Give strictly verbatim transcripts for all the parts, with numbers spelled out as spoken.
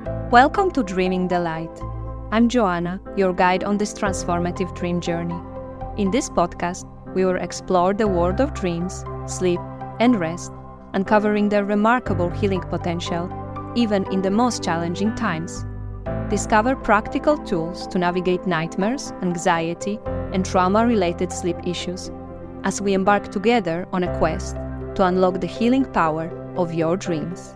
Welcome to Dreaming the Light. I'm Joanna, your guide on this transformative dream journey. In this podcast, we will explore the world of dreams, sleep, and rest, uncovering their remarkable healing potential, even in the most challenging times. Discover practical tools to navigate nightmares, anxiety, and trauma-related sleep issues, as we embark together on a quest to unlock the healing power of your dreams.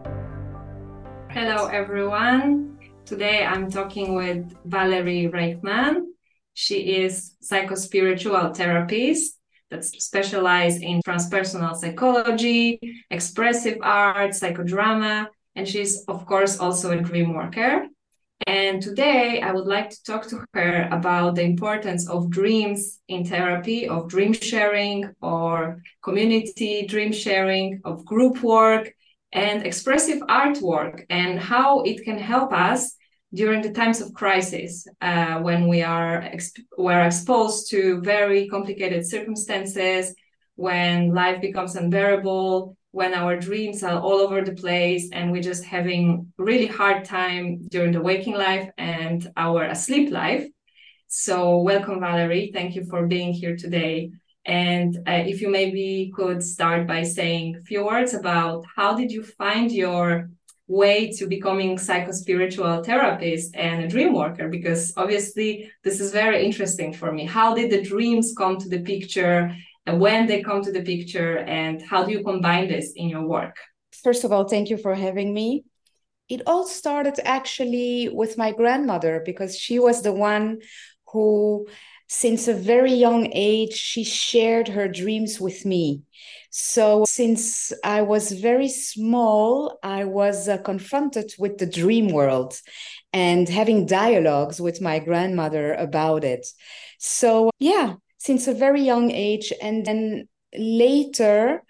Hello, everyone. Today I'm talking with Valerie Reichman. She is psychospiritual therapist that specializes in transpersonal psychology, expressive art, psychodrama, and she's, of course, also a dream worker. And today I would like to talk to her about the importance of dreams in therapy, of dream sharing or community dream sharing, of group work, and expressive artwork, and how it can help us during the times of crisis, uh, when we are exp- we're exposed to very complicated circumstances, when life becomes unbearable, when our dreams are all over the place, and we're just having really hard time during the waking life and our asleep life. So welcome, Valerie. Thank you for being here today. And uh, if you maybe could start by saying a few words about how did you find your way to becoming psychospiritual therapist and a dream worker? Because obviously this is very interesting for me. How did the dreams come to the picture, and when they come to the picture, and how do you combine this in your work? First of all, thank you for having me. It all started actually with my grandmother, because she was the one who, since a very young age, she shared her dreams with me. So since I was very small, I was uh, confronted with the dream world and having dialogues with my grandmother about it. So yeah, since a very young age. And then later,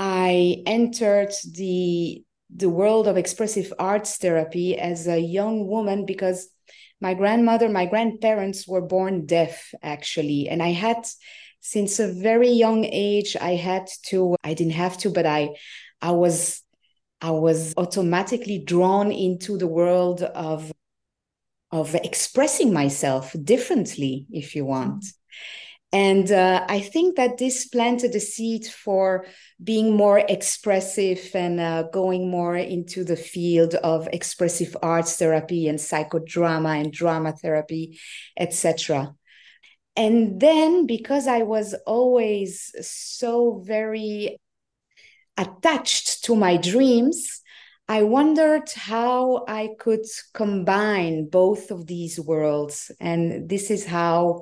I entered the, the world of expressive arts therapy as a young woman, because my grandmother, my grandparents were born deaf, actually. And I had, since a very young age, I had to, I didn't have to, but I, I was, I was automatically drawn into the world of, of expressing myself differently, if you want. Mm-hmm. And uh, I think that this planted a seed for being more expressive and uh, going more into the field of expressive arts therapy and psychodrama and drama therapy, et cetera. And then, because I was always so very attached to my dreams, I wondered how I could combine both of these worlds. And this is how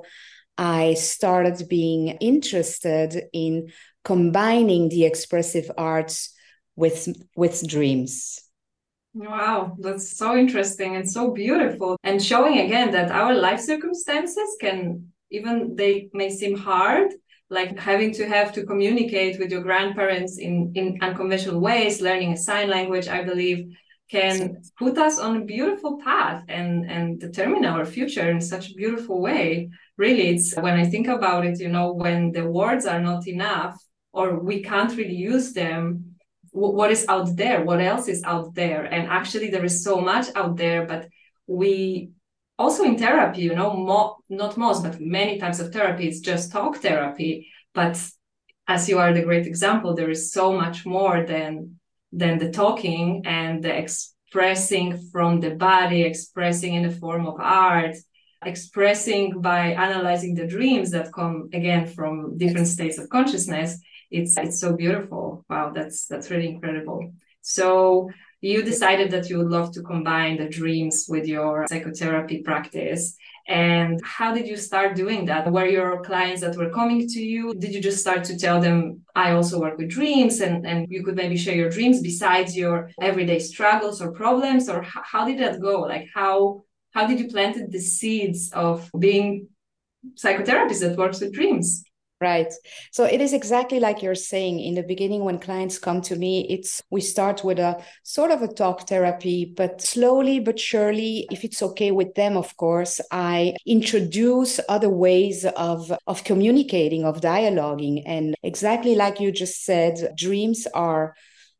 I started being interested in combining the expressive arts with, with dreams. Wow, that's so interesting and so beautiful. And showing again that our life circumstances can, even they may seem hard, like having to have to communicate with your grandparents in, in unconventional ways, learning a sign language, I believe, can put us on a beautiful path and, and determine our future in such a beautiful way. Really, it's when I think about it, you know, when the words are not enough or we can't really use them, w- what is out there? What else is out there? And actually, there is so much out there, but we also in therapy, you know, mo- not most, but many types of therapy, it's just talk therapy. But as you are the great example, there is so much more than, than the talking and the expressing from the body, expressing in the form of art, expressing by analyzing the dreams that come again from different states of consciousness. It's it's so beautiful. Wow, that's that's really incredible. So you decided that you would love to combine the dreams with your psychotherapy practice. And how did you start doing that? Were your clients that were coming to you, did you just start to tell them, I also work with dreams, and, and you could maybe share your dreams besides your everyday struggles or problems? Or h- how did that go? Like how How did you plant the seeds of being psychotherapist that works with dreams? Right. So it is exactly like you're saying. In the beginning, when clients come to me, it's we start with a sort of a talk therapy, but slowly but surely, if it's okay with them, of course, I introduce other ways of, of communicating, of dialoguing. And exactly like you just said, dreams are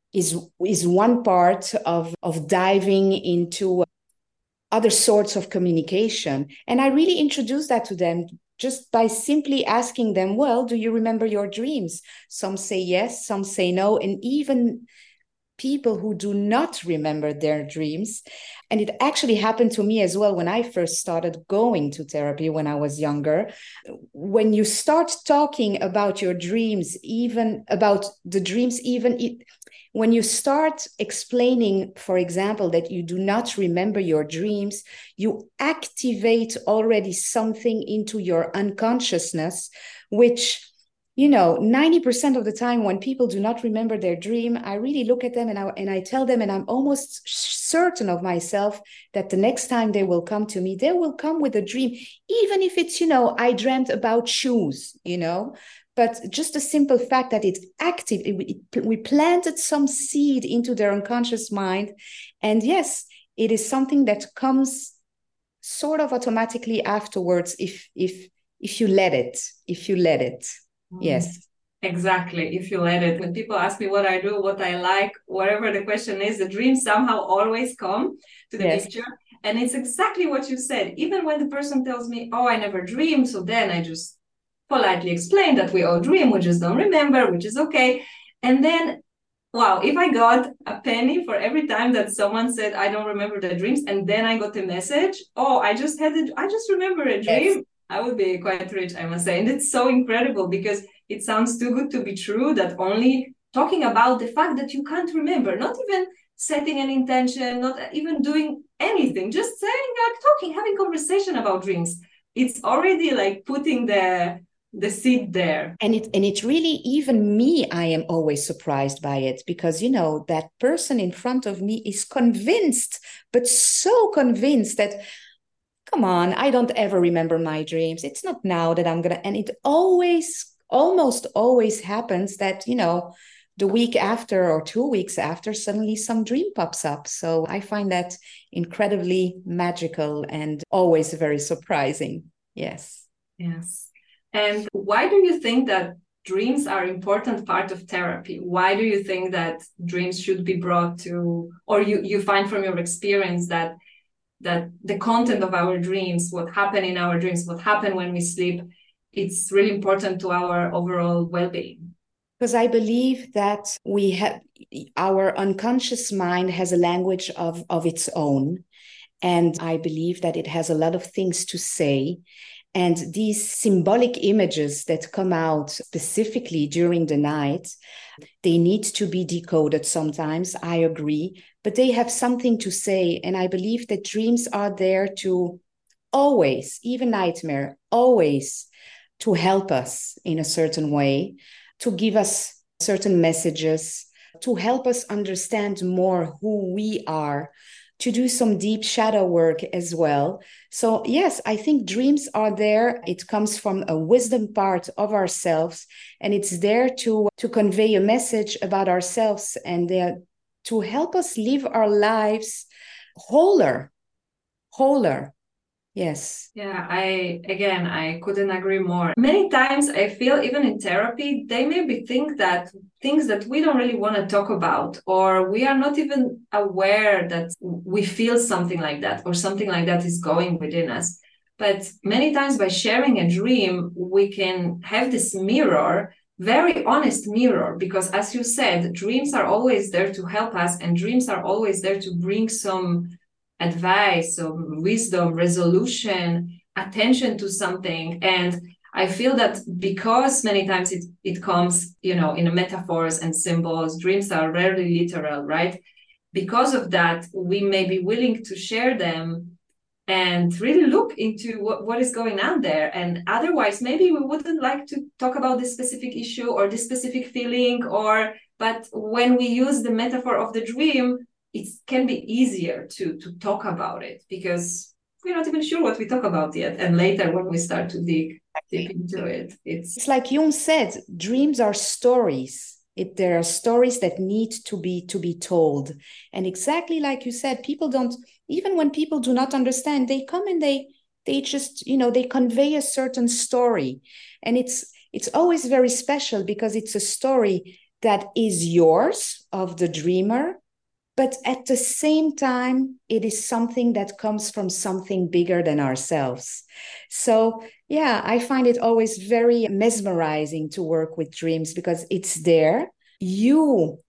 is is one part of of diving into other sorts of communication. And I really introduced that to them just by simply asking them, well, do you remember your dreams? Some say yes, some say no. And even people who do not remember their dreams. And it actually happened to me as well when I first started going to therapy when I was younger. When you start talking about your dreams, even about the dreams, even it, when you start explaining, for example, that you do not remember your dreams, you activate already something into your unconsciousness, which, you know, ninety percent of the time when people do not remember their dream, I really look at them and I, and I tell them, and I'm almost certain of myself that the next time they will come to me, they will come with a dream, even if it's, you know, I dreamt about shoes, you know, but just the simple fact that it's active, it, it, we planted some seed into their unconscious mind. And yes, it is something that comes sort of automatically afterwards if, if, if you let it, if you let it. Yes. Exactly. If you let it. When people ask me what I do, what I like, whatever the question is, the dreams somehow always come to the yes. picture. And it's exactly what you said. Even when the person tells me, oh, I never dreamed. So then I just politely explain that we all dream, we just don't remember, which is okay. And then, wow, if I got a penny for every time that someone said, I don't remember the dreams, and then I got a message, oh, I just had it, I just remember a dream. Yes. I would be quite rich, I must say. And it's so incredible because it sounds too good to be true that only talking about the fact that you can't remember, not even setting an intention, not even doing anything, just saying, like talking, having conversation about dreams. It's already like putting the the seed there. And it and it's really, even me, I am always surprised by it because, you know, that person in front of me is convinced, but so convinced that, come on, I don't ever remember my dreams. It's not now that I'm going to, and it always, almost always happens that, you know, the week after or two weeks after, suddenly some dream pops up. So I find that incredibly magical and always very surprising. Yes. Yes. And why do you think that dreams are an important part of therapy? Why do you think that dreams should be brought to, or you, you find from your experience that that the content of our dreams, what happened in our dreams, what happened when we sleep, it's really important to our overall well-being? Because I believe that we have, our unconscious mind has a language of, of its own. And I believe that it has a lot of things to say. And these symbolic images that come out specifically during the night, they need to be decoded sometimes, I agree, but they have something to say. And I believe that dreams are there to always, even nightmare, always to help us in a certain way, to give us certain messages, to help us understand more who we are, to do some deep shadow work as well. So yes, I think dreams are there. It comes from a wisdom part of ourselves, and it's there to, to convey a message about ourselves and uh, to help us live our lives wholer, wholer. Yes. Yeah, I, again, I couldn't agree more. Many times I feel even in therapy, they maybe think that things that we don't really want to talk about, or we are not even aware that we feel something like that, or something like that is going within us. But many times by sharing a dream, we can have this mirror, very honest mirror, because as you said, dreams are always there to help us, and dreams are always there to bring some advice, some wisdom, resolution, attention to something. And I feel that because many times it, it comes, you know, in metaphors and symbols, dreams are rarely literal, right? Because of that, we may be willing to share them and really look into what, what is going on there. And otherwise, maybe we wouldn't like to talk about this specific issue or this specific feeling, or, but when we use the metaphor of the dream, it can be easier to, to talk about it because we're not even sure what we talk about yet. And later when we start to dig deep into it, it's... It's like Jung said, dreams are stories. It, there are stories that need to be to be told. And exactly like you said, people don't, even when people do not understand, they come and they they just, you know, they convey a certain story. And it's it's always very special because it's a story that is yours, of the dreamer, but at the same time, it is something that comes from something bigger than ourselves. So, yeah, I find it always very mesmerizing to work with dreams because it's there. You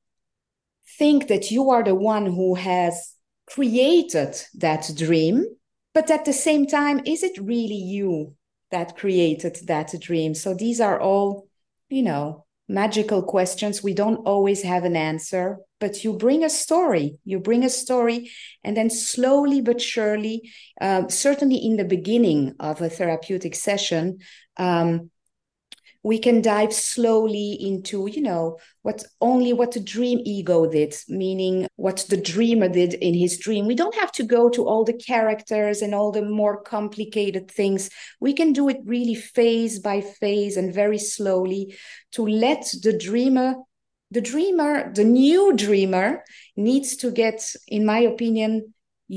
think that you are the one who has created that dream, but at the same time, is it really you that created that dream? So these are all, you know, magical questions. We don't always have an answer, but you bring a story, you bring a story, and then slowly but surely, uh, certainly in the beginning of a therapeutic session, um, we can dive slowly into, you know, what only what the dream ego did, meaning what the dreamer did in his dream. We don't have to go to all the characters and all the more complicated things. We can do it really phase by phase and very slowly to let the dreamer, the dreamer, the new dreamer needs to get, in my opinion,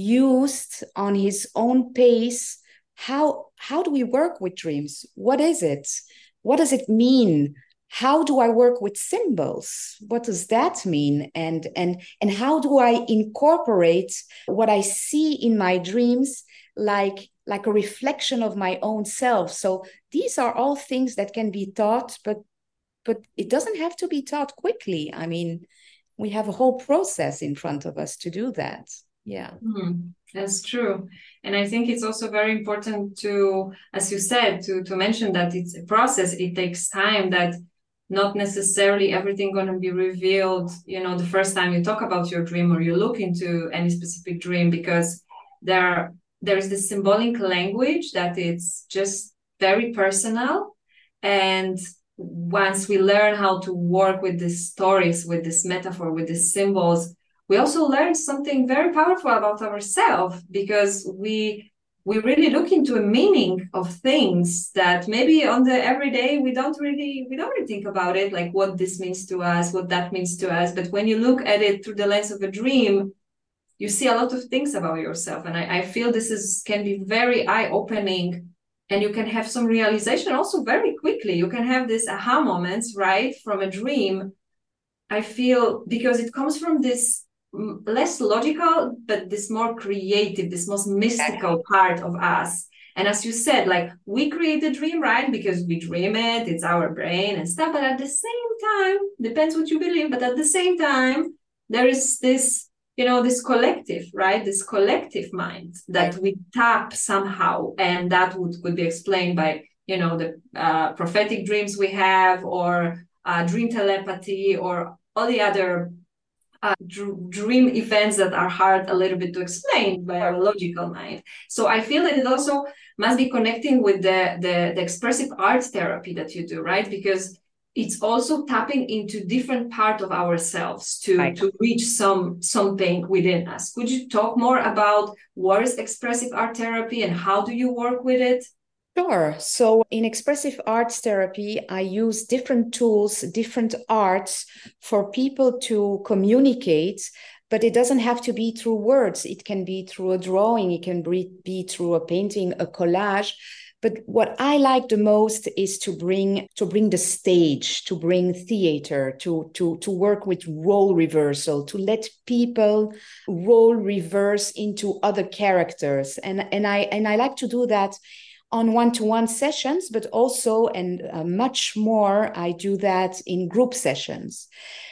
used on his own pace. How, how do we work with dreams? What is it? What does it mean? How do I work with symbols? What does that mean? And, and, and how do I incorporate what I see in my dreams like, like a reflection of my own self? So these are all things that can be taught, but, but it doesn't have to be taught quickly. I mean, we have a whole process in front of us to do that. Yeah. Mm, that's true. And I think it's also very important to, as you said, to, to mention that it's a process. It takes time, that not necessarily everything going to be revealed, you know, the first time you talk about your dream or you look into any specific dream, because there, there is this symbolic language that it's just very personal. And once we learn how to work with these stories, with this metaphor, with these symbols, we also learn something very powerful about ourselves, because we we really look into a meaning of things that maybe on the everyday we don't really we don't really think about it, like what this means to us, what that means to us. But when you look at it through the lens of a dream, you see a lot of things about yourself. And I, I feel this is can be very eye-opening, and you can have some realization also very quickly. You can have this aha moments, right, from a dream. I feel because it comes from this less logical, but this more creative, this most mystical part of us. And as you said, like we create the dream, right? Because we dream it, it's our brain and stuff. But at the same time, depends what you believe, but at the same time, there is this, you know, this collective, right? This collective mind that we tap somehow. And that would, could be explained by, you know, the uh, prophetic dreams we have, or uh, dream telepathy, or all the other Uh, dream events that are hard a little bit to explain by our logical mind. So I feel that it also must be connecting with the, the, the expressive arts therapy that you do, right? Because it's also tapping into different part of ourselves to, right. to reach some something within us. Could you talk more about what is expressive art therapy and how do you work with it? Sure. So in expressive arts therapy, I use different tools, different arts for people to communicate, but it doesn't have to be through words. It can be through a drawing. It can be, be through a painting, a collage. But what I like the most is to bring to bring the stage, to bring theater, to, to, to work with role reversal, to let people role reverse into other characters. And, and I and I like to do that on one-to-one sessions, but also, and uh, much more, I do that in group sessions.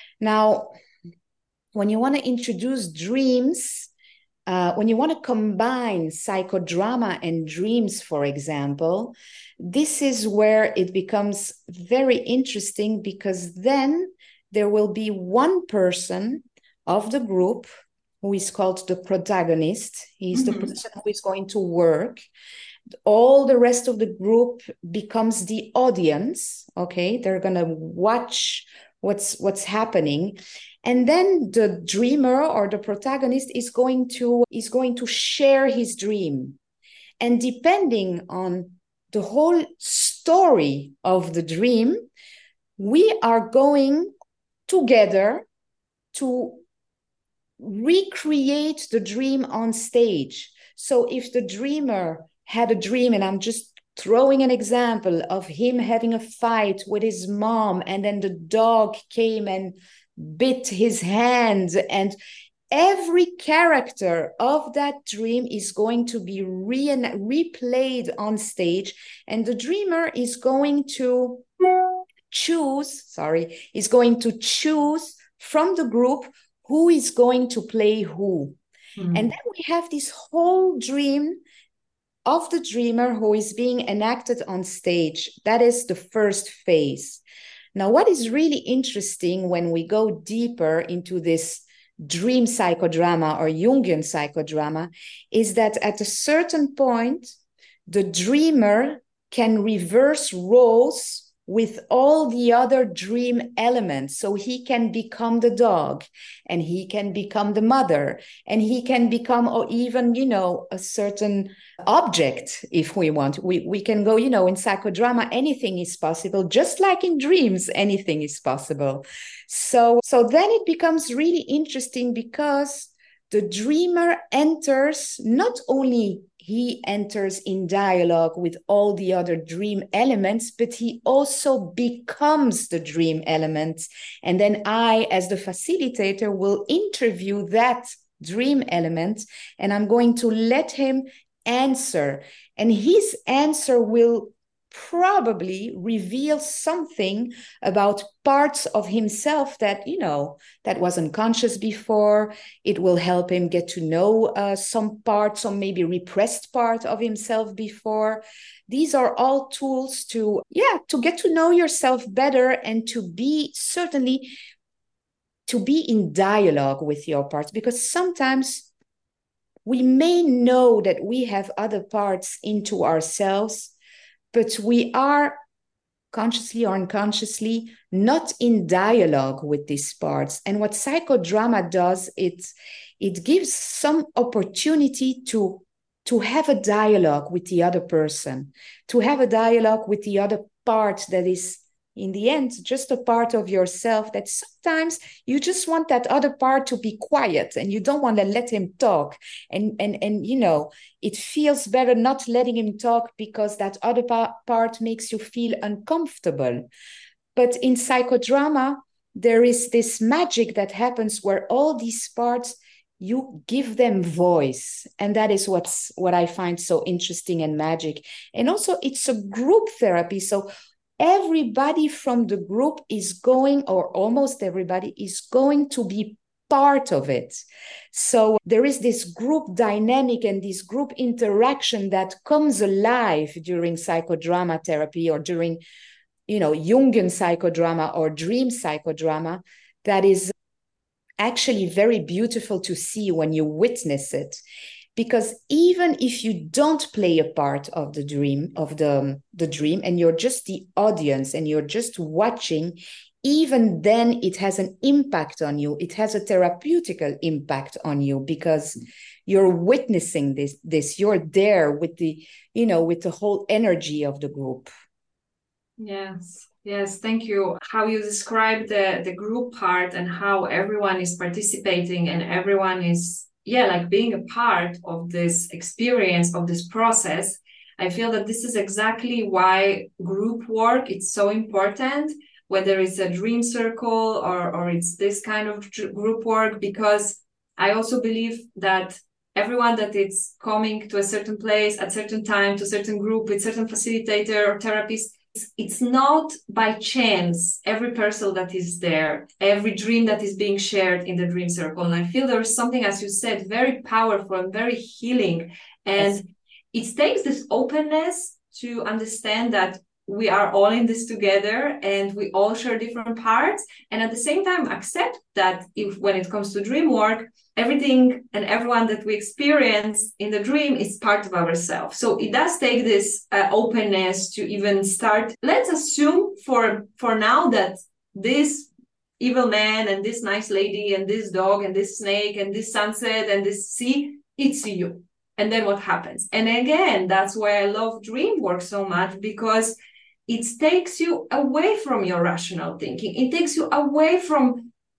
Now, when you want to introduce dreams, uh, when you want to combine psychodrama and dreams, for example, this is where it becomes very interesting, because then there will be one person of the group who is called the protagonist. He's mm-hmm. the person who is going to work. All the rest of the group becomes the audience. Okay, they're gonna watch what's what's happening, and then the dreamer or the protagonist is going to is going to share his dream, and depending on the whole story of the dream, we are going together to recreate the dream on stage. So if the dreamer had a dream, and I'm just throwing an example of him having a fight with his mom, and then the dog came and bit his hand, and every character of that dream is going to be re- replayed on stage, and the dreamer is going to choose, sorry, is going to choose from the group who is going to play who. Mm. And then we have this whole dream of the dreamer who is being enacted on stage. That is the first phase. Now, what is really interesting when we go deeper into this dream psychodrama or Jungian psychodrama is that at a certain point, the dreamer can reverse roles with all the other dream elements. So he can become the dog, and he can become the mother, and he can become, or even, you know, a certain object if we want. We, we can go, you know, in psychodrama, anything is possible, just like in dreams, anything is possible. So, so then it becomes really interesting because the dreamer enters, not only he enters in dialogue with all the other dream elements, but he also becomes the dream elements. And then I, as the facilitator, will interview that dream element, and I'm going to let him answer. And his answer will probably reveal something about parts of himself that, you know, that was unconscious before. It will help him get to know uh, some parts, some maybe repressed part of himself before. These are all tools to, yeah, to get to know yourself better, and to be certainly to be in dialogue with your parts, because sometimes we may know that we have other parts into ourselves, but we are consciously or unconsciously not in dialogue with these parts. And what psychodrama does, it, it gives some opportunity to, to have a dialogue with the other person, to have a dialogue with the other part that is, in the end, just a part of yourself that sometimes you just want that other part to be quiet, and you don't want to let him talk. And, and, and you know, it feels better not letting him talk because that other pa- part makes you feel uncomfortable. But in psychodrama, there is this magic that happens where all these parts, you give them voice. And that is what's what I find so interesting and magic. And also, it's a group therapy. So everybody from the group is going, or almost everybody is going to be part of it. So there is this group dynamic and this group interaction that comes alive during psychodrama therapy, or during, you know, Jungian psychodrama or dream psychodrama, that is actually very beautiful to see when you witness it. Because even if you don't play a part of the dream, of the, the dream, and you're just the audience and you're just watching, even then it has an impact on you. It has a therapeutical impact on you, because you're witnessing this, this, you're there with the, you know, with the whole energy of the group. Yes. Yes, thank you. How you describe the, the group part, and how everyone is participating and everyone is, yeah, like being a part of this experience, of this process. I feel that this is exactly why group work is so important, whether it's a dream circle or, or it's this kind of group work, because I also believe that everyone that is coming to a certain place at certain time, to a certain group with certain facilitator or therapist, it's not by chance every person that is there, every dream that is being shared in the dream circle. And I feel there is something, as you said, very powerful and very healing. And yes, it takes this openness to understand that we are all in this together and we all share different parts. And at the same time, accept that if when it comes to dream work, everything and everyone that we experience in the dream is part of ourselves. So it does take this uh, openness to even start. Let's assume for, for now that this evil man and this nice lady and this dog and this snake and this sunset and this sea, it's you. And then what happens? And again, that's why I love dream work so much, because it takes you away from your rational thinking. It takes you away from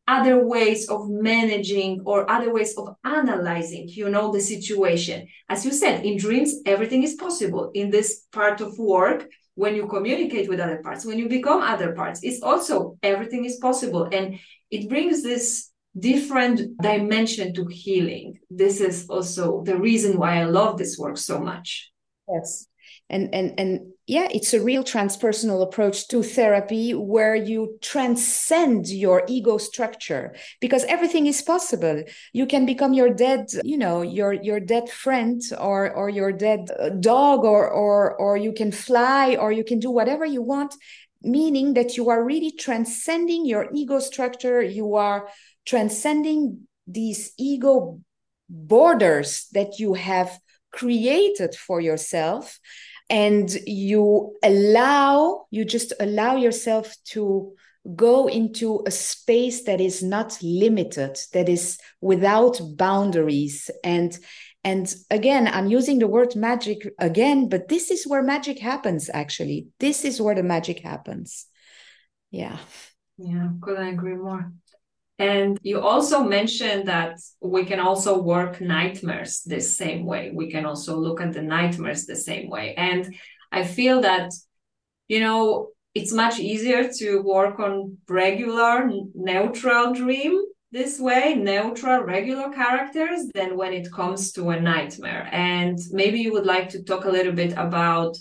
other ways of managing or other ways of analyzing, you know, the situation. As you said, in dreams, everything is possible. In this part of work, when you communicate with other parts, when you become other parts, it's also everything is possible. And it brings this different dimension to healing. This is also the reason why I love this work so much. Yes. And, and, and yeah, it's a real transpersonal approach to therapy where you transcend your ego structure, because everything is possible. You can become your dead, you know, your, your dead friend or, or your dead dog, or, or, or you can fly, or you can do whatever you want, meaning that you are really transcending your ego structure. You are transcending these ego borders that you have created for yourself. And you allow, you just allow yourself to go into a space that is not limited, that is without boundaries. And, and again, I'm using the word magic again, but this is where magic happens, actually. This is where the magic happens. Yeah. Yeah, couldn't agree more. And you also mentioned that we can also work nightmares the same way. We can also look at the nightmares the same way. And I feel that, you know, it's much easier to work on regular, neutral dream this way, neutral, regular characters, than when it comes to a nightmare. And maybe you would like to talk a little bit about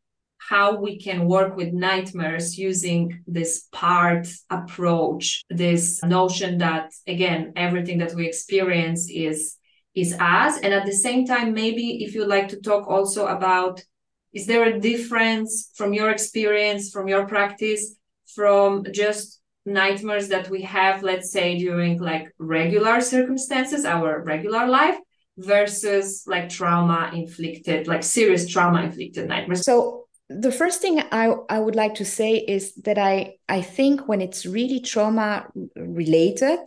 how we can work with nightmares using this part approach, this notion that, again, everything that we experience is, is us. And at the same time, maybe if you'd like to talk also about, is there a difference from your experience, from your practice, from just nightmares that we have, let's say, during like regular circumstances, our regular life, versus like trauma inflicted, like serious trauma inflicted nightmares? So the first thing I, I would like to say is that I, I think when it's really trauma related,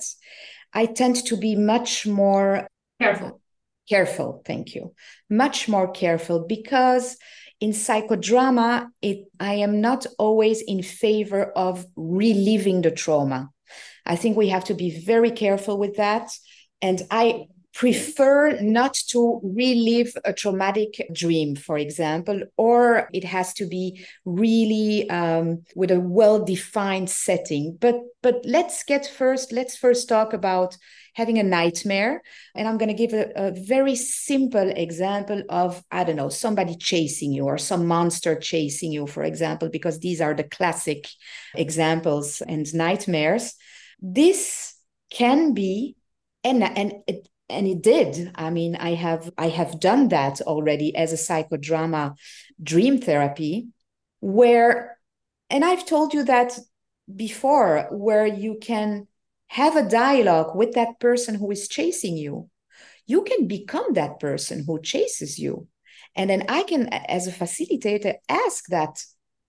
I tend to be much more careful. Careful, thank you. Much more careful, because in psychodrama, it, I am not always in favor of reliving the trauma. I think we have to be very careful with that. And I prefer not to relive a traumatic dream, for example, or it has to be really um, with a well-defined setting. But but let's get first, let's first talk about having a nightmare. And I'm going to give a, a very simple example of, I don't know, somebody chasing you or some monster chasing you, for example, because these are the classic examples and nightmares. This can be, and, and it, And it did. I mean, I have I have done that already as a psychodrama dream therapy, where, and I've told you that before, where you can have a dialogue with that person who is chasing you. You can become that person who chases you. And then I can, as a facilitator, ask that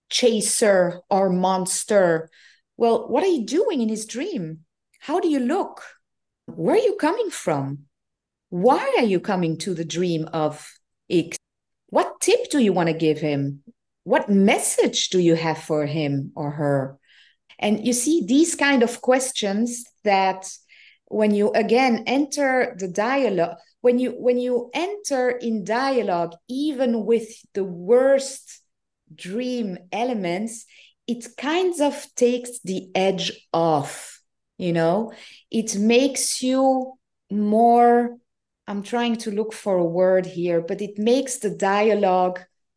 chaser or monster, well, what are you doing in his dream? How do you look? Where are you coming from? Why are you coming to the dream of X? What tip do you want to give him? What message do you have for him or her? And you see, these kind of questions that when you, again, enter the dialogue, when you, when you enter in dialogue, even with the worst dream elements, it kind of takes the edge off, you know? It makes you more... I'm trying to look for a word here, but it makes the dialogue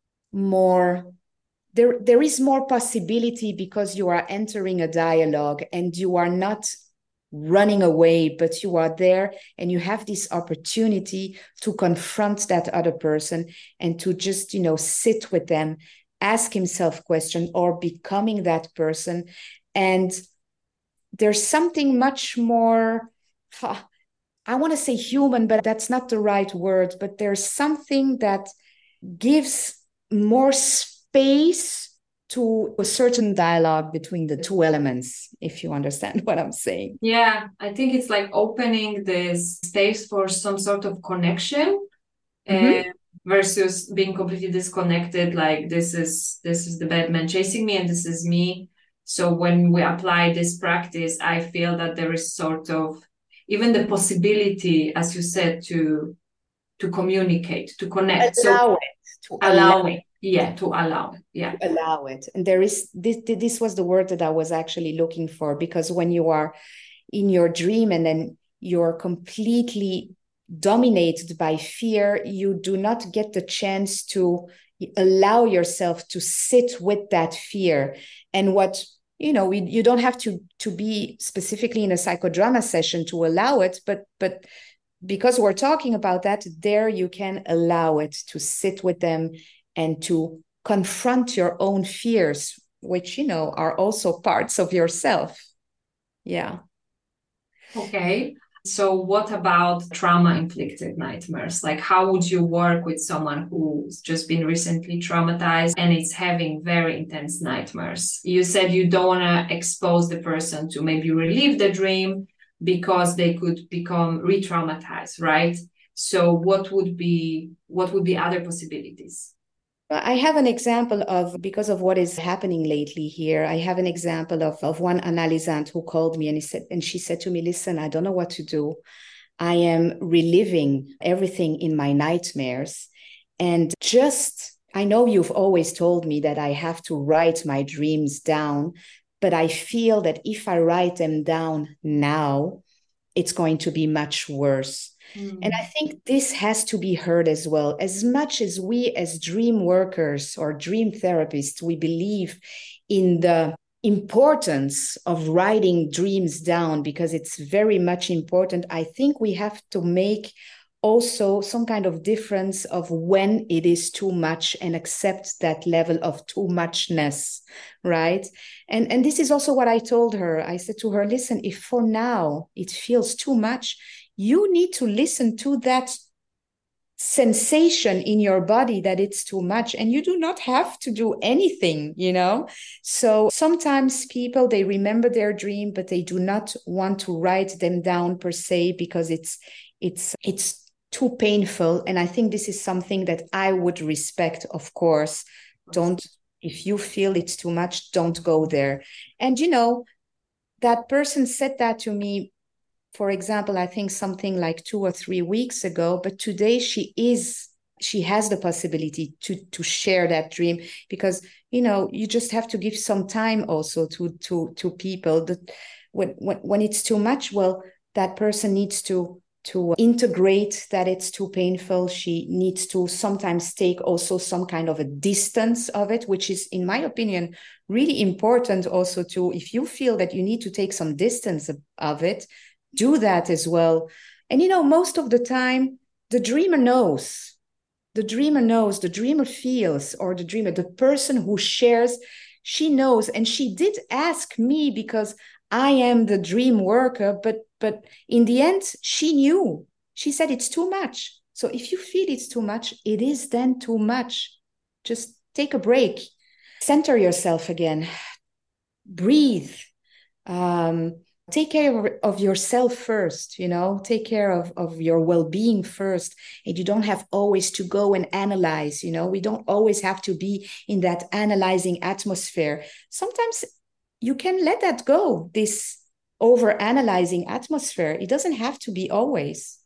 more, there, there is more possibility, because you are entering a dialogue and you are not running away, but you are there and you have this opportunity to confront that other person and to just, you know, sit with them, ask himself questions, or becoming that person. And there's something much more... Huh, I want to say human, but that's not the right word. But there's something that gives more space to a certain dialogue between the two elements, if you understand what I'm saying. Yeah, I think it's like opening this space for some sort of connection, mm-hmm. uh, versus being completely disconnected. Like this is this is the bad man chasing me, and this is me So when we apply this practice, I feel that there is sort of even the possibility, as you said, to to communicate, to connect. Allow so it. To allowing, yeah, to allow it, yeah. To allow it. And there is this, this was the word that I was actually looking for, because when you are in your dream and then you're completely dominated by fear, you do not get the chance to allow yourself to sit with that fear. And what, you know, we, you don't have to to be specifically in a psychodrama session to allow it, but but because we're talking about that, there you can allow it to sit with them and to confront your own fears, which, you know, are also parts of yourself. Yeah. Okay. So what about trauma-inflicted nightmares? Like, how would you work with someone who's just been recently traumatized and is having very intense nightmares? You said you don't want to expose the person to maybe relive the dream because they could become re-traumatized, right? So what would be what would be other possibilities? I have an example of, because of what is happening lately here, I have an example of, of one analysant who called me and he said, and she said to me, listen, I don't know what to do. I am reliving everything in my nightmares. And just, I know you've always told me that I have to write my dreams down, but I feel that if I write them down now, it's going to be much worse. Mm. And I think this has to be heard as well. As much as we as dream workers or dream therapists, we believe in the importance of writing dreams down because it's very much important. I think we have to make also some kind of difference of when it is too much and accept that level of too muchness, right? And, and this is also what I told her. I said to her, listen, if for now it feels too much, you need to listen to that sensation in your body that it's too much, and you do not have to do anything, you know. So sometimes people, they remember their dream, but they do not want to write them down per se because it's it's it's too painful. And I think this is something that I would respect, of course. Don't, if you feel it's too much, don't go there. And you know, that person said that to me, for example, I think something like two or three weeks ago, but today she is, she has the possibility to, to share that dream because, you know, you just have to give some time also to, to, to people that when, when, when it's too much, well, that person needs to, to integrate that it's too painful. She needs to sometimes take also some kind of a distance of it, which is, in my opinion, really important also to, if you feel that you need to take some distance of, of it, do that as well. And, you know, most of the time, the dreamer knows. The dreamer knows, the dreamer feels, or the dreamer, the person who shares, she knows. And she did ask me because I am the dream worker, but but in the end, she knew. She said it's too much. So if you feel it's too much, it is then too much. Just take a break. Center yourself again. Breathe. Um, Take care of yourself first, you know, take care of, of your well-being first. And you don't have always to go and analyze, you know, we don't always have to be in that analyzing atmosphere. Sometimes you can let that go, this over-analyzing atmosphere. It doesn't have to be always.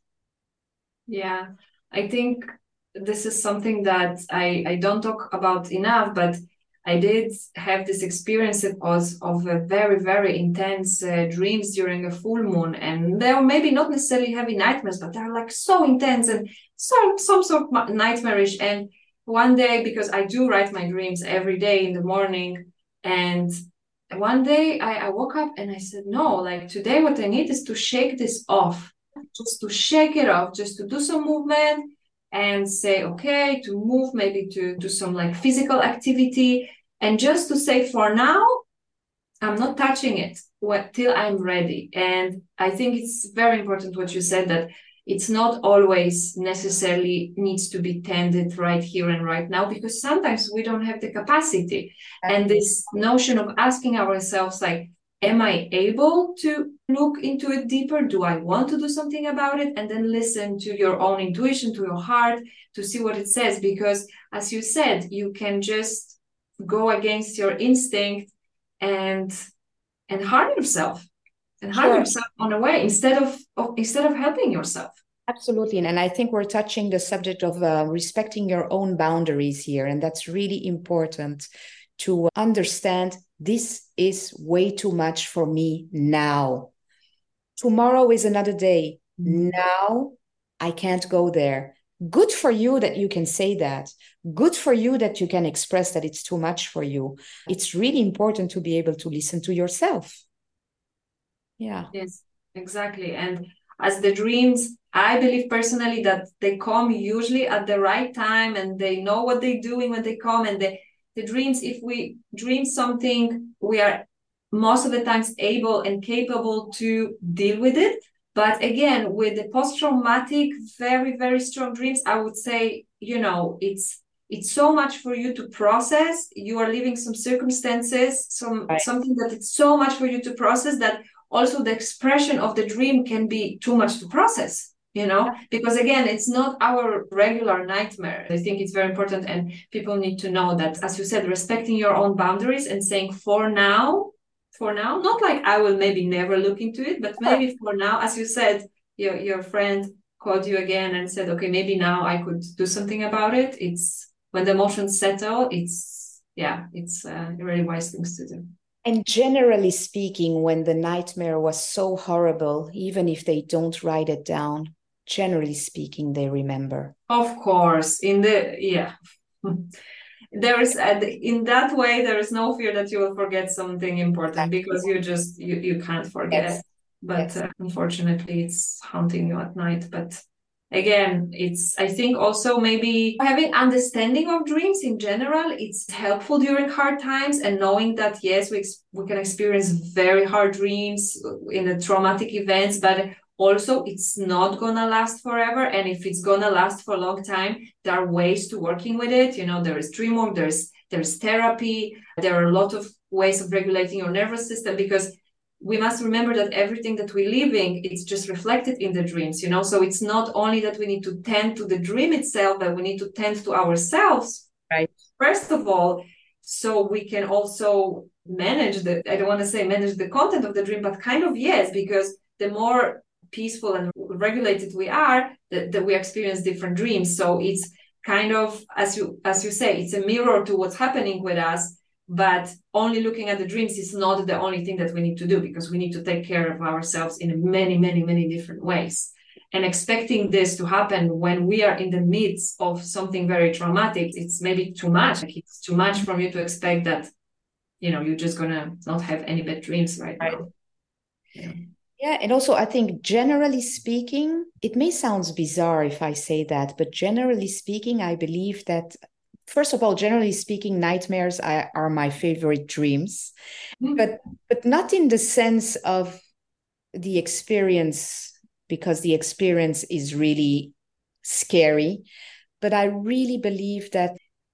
Yeah, I think this is something that I, I don't talk about enough, but I did have this experience because of a very, very intense uh, dreams during a full moon. And they are maybe not necessarily heavy nightmares, but they're like so intense and so, some sort of nightmarish. And one day, because I do write my dreams every day in the morning, and one day I, I woke up and I said, no, like today what I need is to shake this off, just to shake it off, just to do some movement and say, okay, to move, maybe to do some like physical activity, and just to say for now, I'm not touching it till I'm ready. And I think it's very important what you said, that it's not always necessarily needs to be tended right here and right now, because sometimes we don't have the capacity. And this notion of asking ourselves, like, am I able to look into it deeper? Do I want to do something about it? And then listen to your own intuition, to your heart, to see what it says. Because as you said, you can just go against your instinct and and harm yourself and harm Sure. yourself on a way instead of, of instead of helping yourself. Absolutely. And I think we're touching the subject of uh, respecting your own boundaries here. And that's really important to understand this is way too much for me now. Tomorrow is another day. Mm-hmm. Now I can't go there. Good for you that you can say that. Good for you that you can express that it's too much for you. It's really important to be able to listen to yourself. Yeah. Yes, exactly. And as the dreams, I believe personally that they come usually at the right time and they know what they're doing when they come. And the, the dreams, if we dream something, we are most of the times able and capable to deal with it. But again, with the post-traumatic, very, very strong dreams, I would say, you know, it's it's so much for you to process. You are living some circumstances, some right. something that it's so much for you to process that also the expression of the dream can be too much to process, you know, because again, it's not our regular nightmare. I think it's very important, and people need to know that, as you said, respecting your own boundaries and saying for now, for now, not like I will maybe never look into it, but maybe for now, as you said, your, your friend called you again and said, okay, maybe now I could do something about it. It's when the emotions settle, it's, yeah, it's uh, really wise things to do. And generally speaking, when the nightmare was so horrible, even if they don't write it down, generally speaking, they remember. Of course, in the, yeah. There is, uh, in that way, there is no fear that you will forget something important because you just, you, you can't forget. Yes. But yes. Uh, unfortunately, it's haunting you at night. But again, it's, I think also maybe having understanding of dreams in general, it's helpful during hard times, and knowing that, yes, we, we can experience very hard dreams in the traumatic events, but also it's not gonna last forever. And if it's gonna last for a long time, there are ways to working with it. You know, there is dream work, there's, there's therapy, there are a lot of ways of regulating your nervous system, because we must remember that everything that we're living, it's just reflected in the dreams, you know? So it's not only that we need to tend to the dream itself, but we need to tend to ourselves, right? First of all, so we can also manage the, I don't want to say manage the content of the dream, but kind of, yes, because the more peaceful and regulated we are, that, that we experience different dreams. So it's kind of, as you, as you say, it's a mirror to what's happening with us. But only looking at the dreams is not the only thing that we need to do, because we need to take care of ourselves in many, many, many different ways. And expecting this to happen when we are in the midst of something very traumatic, it's maybe too much. Like it's too much from you to expect that, you know, you're just going to not have any bad dreams right, right. now. Yeah. Yeah, and also I think generally speaking, it may sound bizarre if I say that, but generally speaking, I believe that first of all, generally speaking, nightmares are, are my favorite dreams, mm. but but not in the sense of the experience, because the experience is really scary. But I really believe that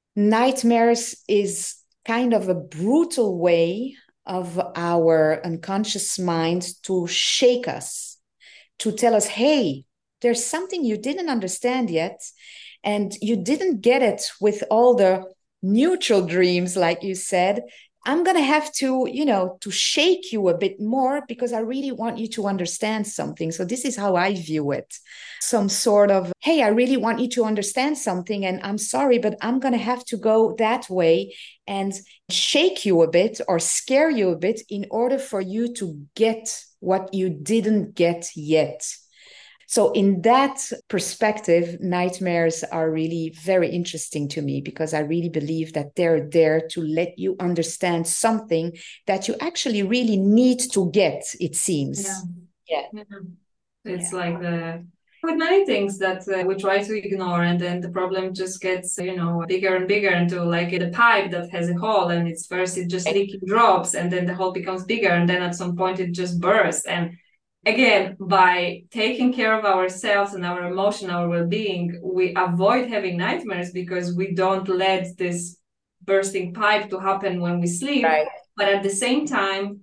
nightmares is kind of a brutal way of our unconscious mind to shake us, to tell us, hey, there's something you didn't understand yet. And you didn't get it with all the neutral dreams, like you said. I'm going to have to, you know, to shake you a bit more, because I really want you to understand something. So this is how I view it. Some sort of, hey, I really want you to understand something, and I'm sorry, but I'm going to have to go that way and shake you a bit or scare you a bit in order for you to get what you didn't get yet. So in that perspective, nightmares are really very interesting to me, because I really believe that they're there to let you understand something that you actually really need to get, it seems. Yeah. Yeah. yeah. It's yeah. like the with many things that uh, we try to ignore, and then the problem just gets, you know, bigger and bigger into like a pipe that has a hole, and it's first it just leaking drops, and then the hole becomes bigger, and then at some point it just bursts. And again, by taking care of ourselves and our emotion, our well-being, we avoid having nightmares, because we don't let this bursting pipe to happen when we sleep. Right. But at the same time,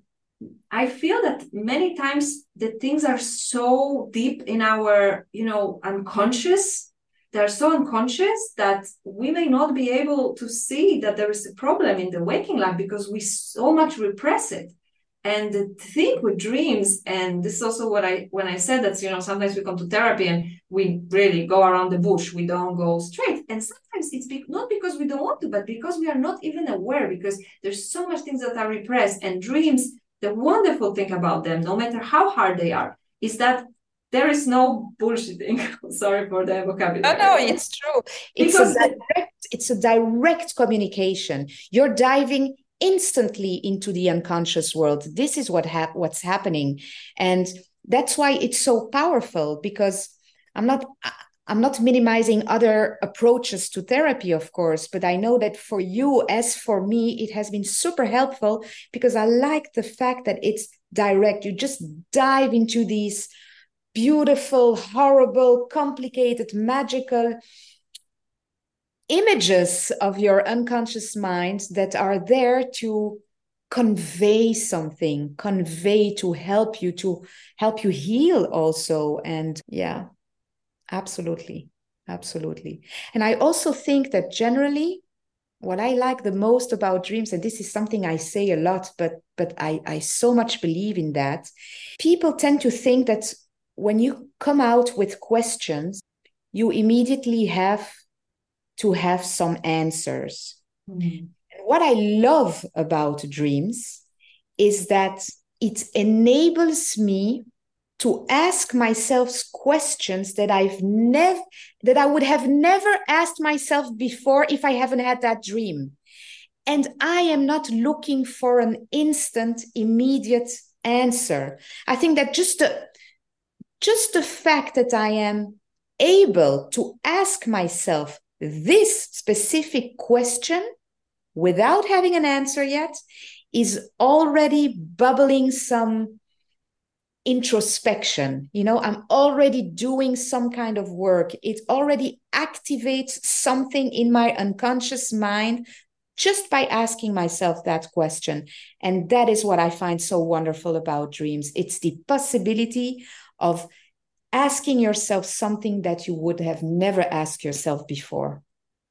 I feel that many times the things are so deep in our, you know, unconscious, they're so unconscious that we may not be able to see that there is a problem in the waking life because we so much repress it. And the thing with dreams, and this is also what I, when I said that, you know, sometimes we come to therapy and we really go around the bush, we don't go straight. And sometimes it's be- not because we don't want to, but because we are not even aware, because there's so much things that are repressed. And dreams, the wonderful thing about them, no matter how hard they are, is that there is no bullshitting. Sorry for the vocabulary. No, no, it's true. It's because a direct, it's a direct communication. You're diving instantly into the unconscious world. This is what hap- what's happening, and that's why it's so powerful. Because I'm not I'm not minimizing other approaches to therapy, of course, but I know that for you, as for me, it has been super helpful because I like the fact that it's direct. You just dive into these beautiful, horrible, complicated, magical images of your unconscious mind that are there to convey something, convey to help you, to help you heal also. And yeah, absolutely, absolutely. And I also think that generally, what I like the most about dreams, and this is something I say a lot, but but I, I so much believe in that, people tend to think that when you come out with questions, you immediately have to have some answers. Mm-hmm. And what I love about dreams is that it enables me to ask myself questions that I've never, that I would have never asked myself before if I haven't had that dream. And I am not looking for an instant, immediate answer. I think that just the, just the fact that I am able to ask myself this specific question without having an answer yet is already bubbling some introspection. You know, I'm already doing some kind of work. It already activates something in my unconscious mind just by asking myself that question. And that is what I find so wonderful about dreams. It's the possibility of asking yourself something that you would have never asked yourself before.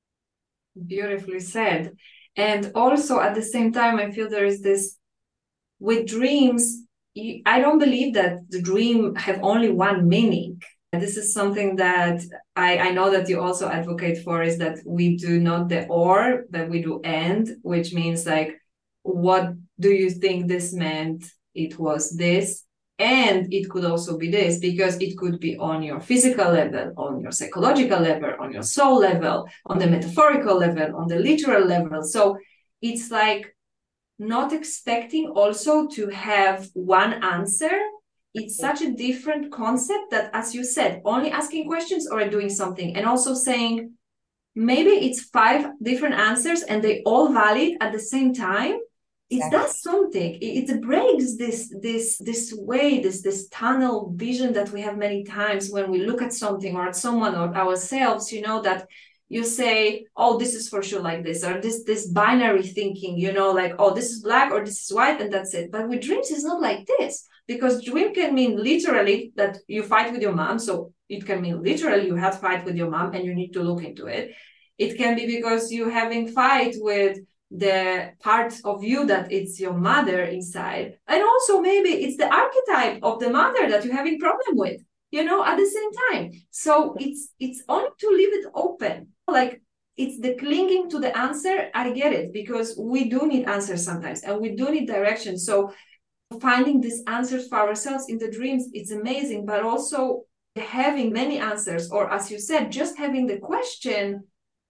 Beautifully said. And also at the same time, I feel there is this, with dreams, I don't believe that the dream have only one meaning. This is something that I, I know that you also advocate for, is that we do not the or, but we do and, which means like, what do you think this meant? It was this. And it could also be this, because it could be on your physical level, on your psychological level, on your soul level, on the metaphorical level, on the literal level. So it's like not expecting also to have one answer. It's such a different concept that, as you said, only asking questions or doing something, and also saying maybe it's five different answers and they all valid at the same time. It does something. It, it breaks this this this way, this this tunnel vision that we have many times when we look at something or at someone or ourselves. You know, that you say, "Oh, this is for sure like this," or this this binary thinking. You know, like, "Oh, this is black or this is white," and that's it. But with dreams, it's not like this, because dream can mean literally that you fight with your mom. So it can mean literally you have fight with your mom and you need to look into it. It can be because you're having fight with the part of you that it's your mother inside, and also maybe it's the archetype of the mother that you're having problem with, you know, at the same time. So it's it's only to leave it open. Like, it's the clinging to the answer. I get it, because we do need answers sometimes, and we do need direction. So finding these answers for ourselves in the dreams, it's amazing. But also having many answers, or as you said, just having the question,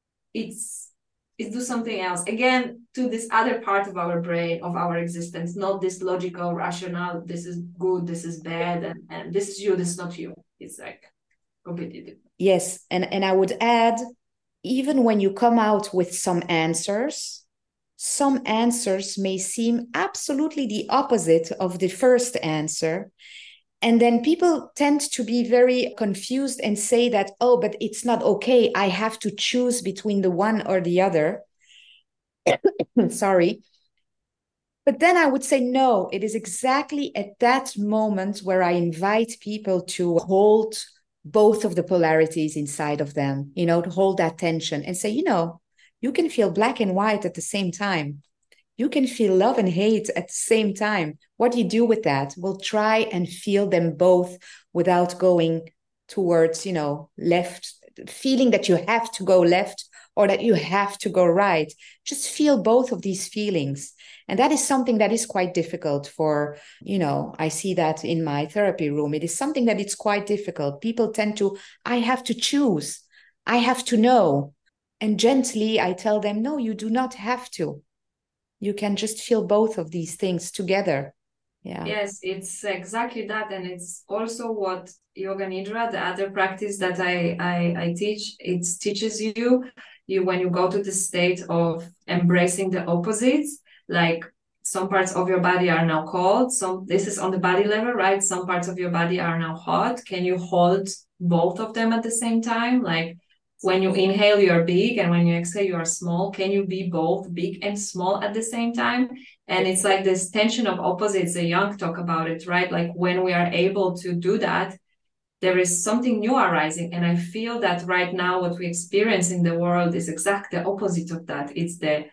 it's is do something else. Again, to this other part of our brain, of our existence, not this logical, rational, this is good, this is bad, and, and this is you, this is not you. It's like completely different. Yes, and, and I would add, even when you come out with some answers, some answers may seem absolutely the opposite of the first answer. And then people tend to be very confused and say that, oh, but it's not okay. I have to choose between the one or the other. Sorry. But then I would say, no, it is exactly at that moment where I invite people to hold both of the polarities inside of them, you know, to hold that tension and say, you know, you can feel black and white at the same time. You can feel love and hate at the same time. What do you do with that? We'll try and feel them both without going towards, you know, left, feeling that you have to go left or that you have to go right. Just feel both of these feelings. And that is something that is quite difficult for, you know, I see that in my therapy room. It is something that it's quite difficult. People tend to, I have to choose. I have to know. And gently, I tell them, no, you do not have to. You can just feel both of these things together. Yeah. Yes, it's exactly that. And it's also what Yoga Nidra, the other practice that I, I, I teach, it teaches you, you when you go to the state of embracing the opposites, like some parts of your body are now cold. Some, this is on the body level, right? Some parts of your body are now hot. Can you hold both of them at the same time? Like, when you inhale, you are big, and when you exhale, you are small. Can you be both big and small at the same time? And it's like this tension of opposites. The Jung talk about it, right? Like when we are able to do that, there is something new arising. And I feel that right now, what we experience in the world is exactly the opposite of that. It's the,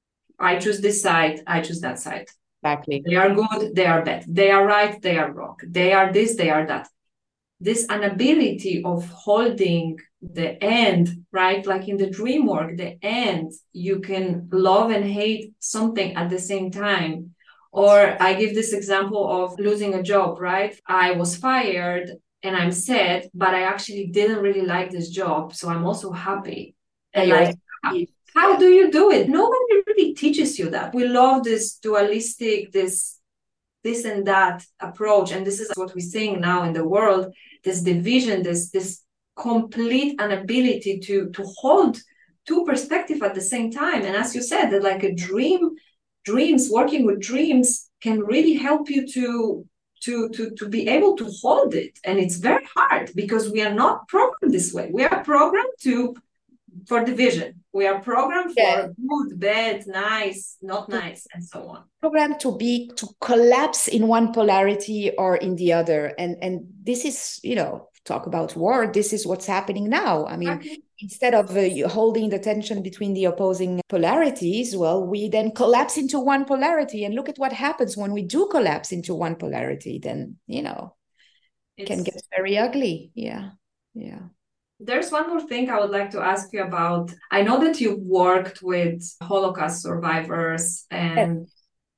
I choose this side, I choose that side. Exactly. They are good, they are bad. They are right, they are wrong. They are this, they are that. This inability of holding the end, right? Like in the dream work, the end, you can love and hate something at the same time. Or I give this example of losing a job, right? I was fired and I'm sad, but I actually didn't really like this job. So I'm also happy. And like, how, how do you do it? Nobody really teaches you that. We love this dualistic, this this and that approach. And this is what we're seeing now in the world, this division, this this complete inability to to hold two perspectives at the same time. And as you said, that like a dream, dreams, working with dreams can really help you to to to to be able to hold it. And it's very hard because we are not programmed this way. We are programmed to for division. We are programmed for yeah. good, bad, nice, not nice, and so on. Programmed to be to collapse in one polarity or in the other. And and this is, you know, talk about war. This is what's happening now. I mean, okay. Instead of uh, holding the tension between the opposing polarities, well, we then collapse into one polarity. And look at what happens when we do collapse into one polarity. Then, you know, it can get very ugly. Yeah, yeah. There's one more thing I would like to ask you about. I know that you've worked with Holocaust survivors and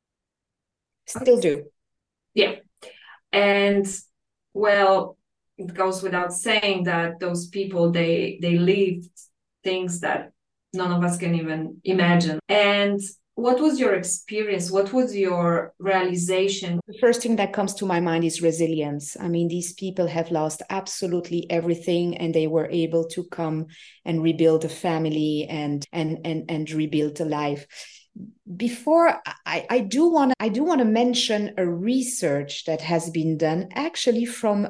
still do. Yeah. And well, it goes without saying that those people, they they lived things that none of us can even imagine. And what was your experience? What was your realization? The first thing that comes to my mind is resilience. I mean, these people have lost absolutely everything, and they were able to come and rebuild a family and and and and rebuild a life. Before I, I do want I do want to mention a research that has been done, actually from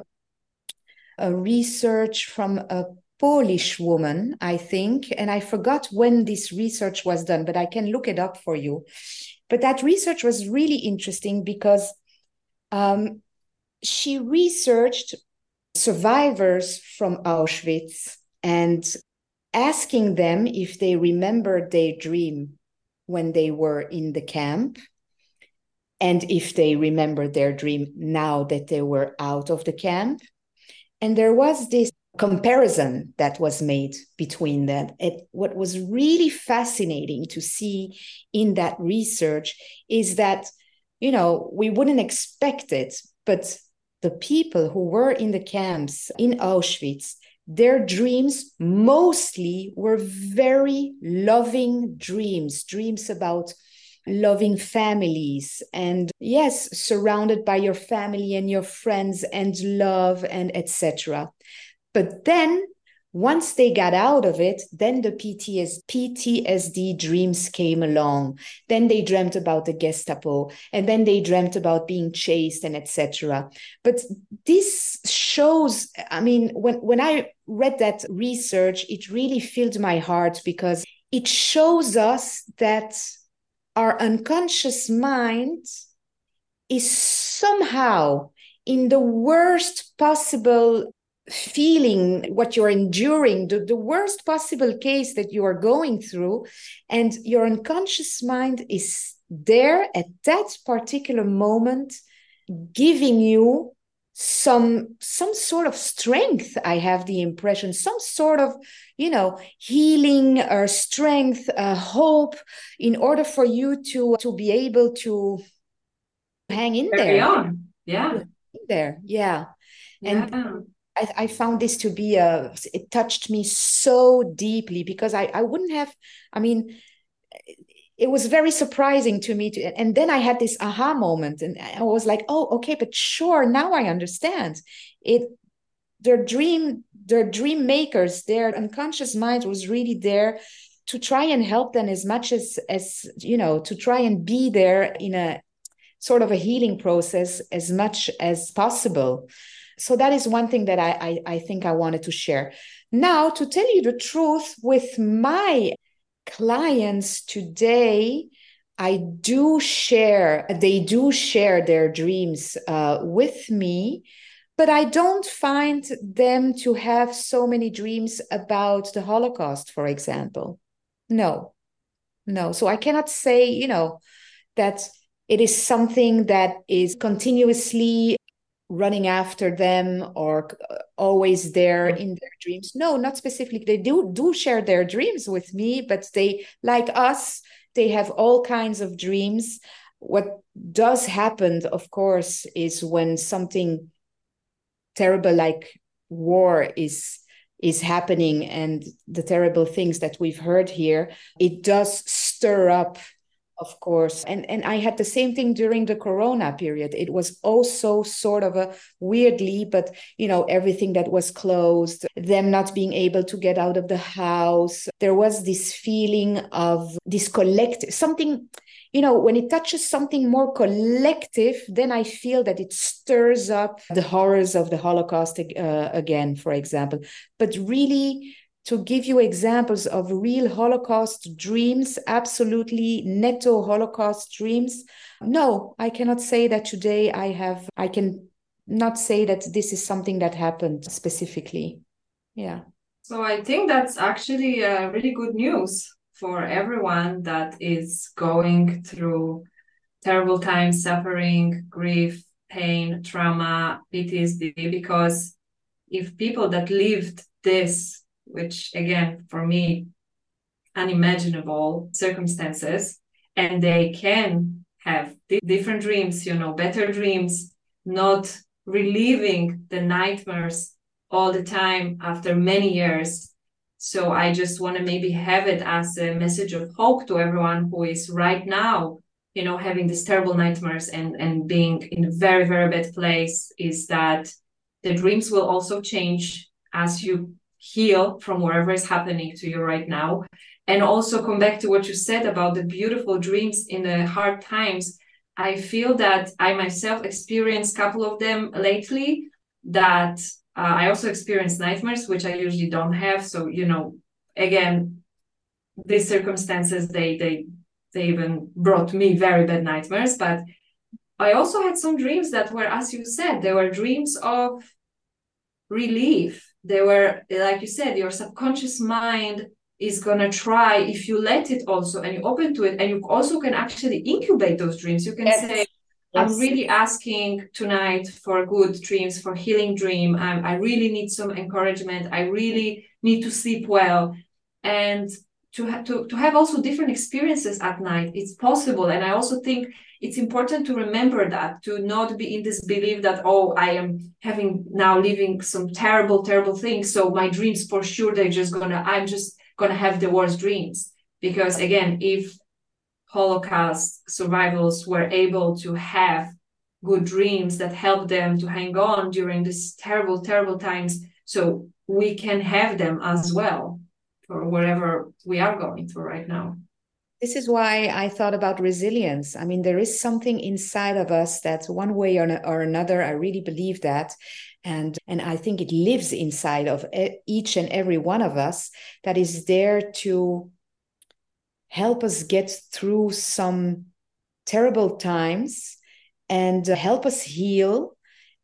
a research from a Polish woman, I think, and I forgot when this research was done, but I can look it up for you. But that research was really interesting because um, she researched survivors from Auschwitz and asking them if they remembered their dream when they were in the camp, and if they remembered their dream now that they were out of the camp. And there was this comparison that was made between them. It, what was really fascinating to see in that research is that, you know, we wouldn't expect it, but the people who were in the camps in Auschwitz, their dreams mostly were very loving dreams, dreams about loving families and, yes, surrounded by your family and your friends and love and et cetera. But then once they got out of it, then the P T S D dreams came along. Then they dreamt about the Gestapo, and then they dreamt about being chased and et cetera. But this shows, I mean, when, when I read that research, it really filled my heart because it shows us that our unconscious mind is somehow in the worst possible feeling what you're enduring, the, the worst possible case that you are going through, and your unconscious mind is there at that particular moment, giving you some some sort of strength. I have the impression, some sort of, you know, healing or strength, uh, hope, in order for you to to be able to hang in Carry there. on. Yeah. In there, yeah. Yeah. And I, I found this to be a, it touched me so deeply, because I, I wouldn't have, I mean, it was very surprising to me. To, and then I had this aha moment, and I was like, oh, okay, but sure, now I understand. It, their dream, their dream makers, their unconscious mind was really there to try and help them as much as, as, you know, to try and be there in a sort of a healing process as much as possible. So that is one thing that I, I, I think I wanted to share. Now, to tell you the truth, with my clients today, I do share, they do share their dreams uh, with me, but I don't find them to have so many dreams about the Holocaust, for example. No, no. So I cannot say, you know, that it is something that is continuously running after them or always there in their dreams. No, not specifically. They do do share their dreams with me, but they, like us, they have all kinds of dreams. What does happen, of course, is when something terrible like war is is happening, and the terrible things that we've heard here, it does stir up, of course. And and I had the same thing during the Corona period. It was also sort of a weirdly, but, you know, everything that was closed, them not being able to get out of the house. There was this feeling of this collective, something, you know, when it touches something more collective, then I feel that it stirs up the horrors of the Holocaust uh, again, for example. But really, to give you examples of real Holocaust dreams, absolutely netto Holocaust dreams, no, I cannot say that today I have, I can not say that this is something that happened specifically. Yeah. So I think that's actually uh, really good news for everyone that is going through terrible times, suffering, grief, pain, trauma, P T S D, because if people that lived this, which again, for me, unimaginable circumstances, and they can have different dreams, you know, better dreams, not reliving the nightmares all the time after many years. So I just want to maybe have it as a message of hope to everyone who is right now, you know, having these terrible nightmares and, and being in a very, very bad place, is that the dreams will also change as you heal from whatever is happening to you right now. And also come back to what you said about the beautiful dreams in the hard times. I feel that I myself experienced a couple of them lately, that uh, I also experienced nightmares, which I usually don't have. So, you know, again, these circumstances, they they they even brought me very bad nightmares. But I also had some dreams that were, as you said, they were dreams of relief. They were, like you said, your subconscious mind is going to try, if you let it also, and you open to it, and you also can actually incubate those dreams. You can yes. say, I'm yes. really asking tonight for good dreams, for healing dream. Um, I really need some encouragement. I really need to sleep well. And to, ha- to, to have also different experiences at night, it's possible. And I also think it's important to remember that, to not be in this belief that, oh, I am having now living some terrible, terrible things. So my dreams for sure, they're just gonna, I'm just gonna have the worst dreams. Because again, if Holocaust survivors were able to have good dreams that help them to hang on during these terrible, terrible times, so we can have them as well for whatever we are going through right now. This is why I thought about resilience. I mean, there is something inside of us that one way or, or another, I really believe that. And, and I think it lives inside of each and every one of us, that is there to help us get through some terrible times and help us heal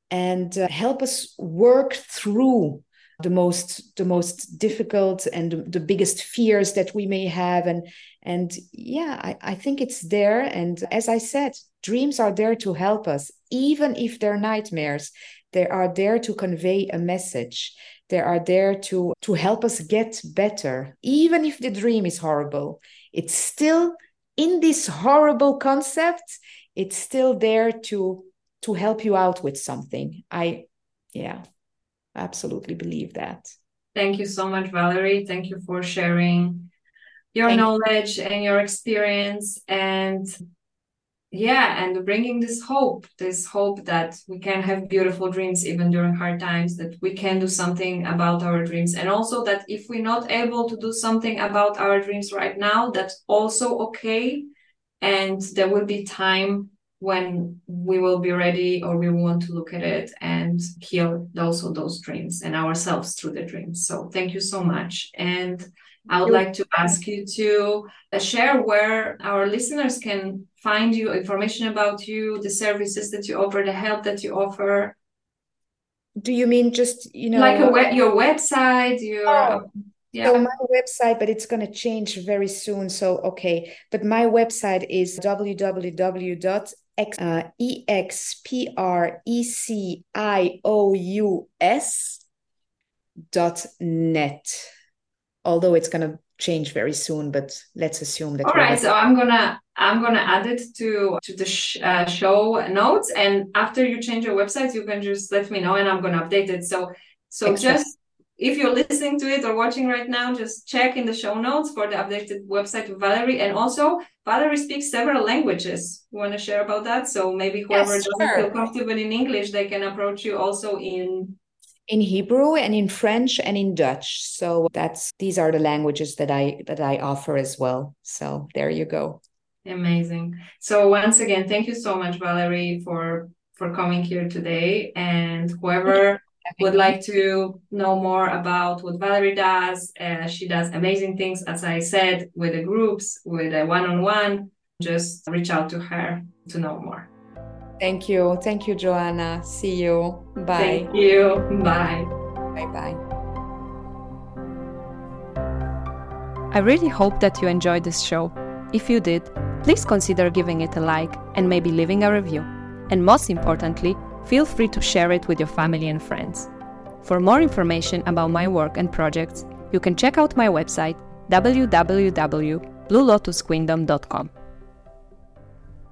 and uh, help us work through the most the most difficult and the biggest fears that we may have. And and yeah, I, I think it's there. And as I said, dreams are there to help us, even if they're nightmares. They are there to convey a message. They are there to to help us get better. Even if the dream is horrible, it's still in this horrible concept, it's still there to to help you out with something. I yeah absolutely believe that. Thank you so much, Valerie. Thank you for sharing your Thank knowledge and your experience, and yeah, and bringing this hope, this hope that we can have beautiful dreams even during hard times, that we can do something about our dreams. And also that if we're not able to do something about our dreams right now, that's also okay. And there will be time when we will be ready, or we want to look at it and heal also those dreams and ourselves through the dreams. So thank you so much. And I would like to ask you to uh, share where our listeners can find you, information about you, the services that you offer, the help that you offer. Do you mean just, you know, like a we- your website, your oh. Yeah. So my website, but it's going to change very soon. So, okay. But my website is w w w dot exprecious dot net. Although it's going to change very soon, but let's assume that. All right. So I'm going to I'm going to add it to, to the sh- uh, show notes. And after you change your website, you can just let me know and I'm going to update it. So, so Excellent. just if you're listening to it or watching right now, just check in the show notes for the updated website of Valerie. And also, Valerie speaks several languages. You want to share about that? So maybe whoever yes, doesn't sure. feel comfortable in English, they can approach you also in... in Hebrew and in French and in Dutch. So that's these are the languages that I that I offer as well. So there you go. Amazing. So once again, thank you so much, Valerie, for, for coming here today. And whoever would like to know more about what Valerie does, uh, she does amazing things, as I said, with the groups, with a one-on-one, just reach out to her to know more. Thank you. Thank you, Joanna. See you. Bye. Thank you. Bye. Bye-bye. I really hope that you enjoyed this show. If you did, please consider giving it a like and maybe leaving a review. And most importantly, feel free to share it with your family and friends. For more information about my work and projects, you can check out my website w w w dot blue lotus kingdom dot com.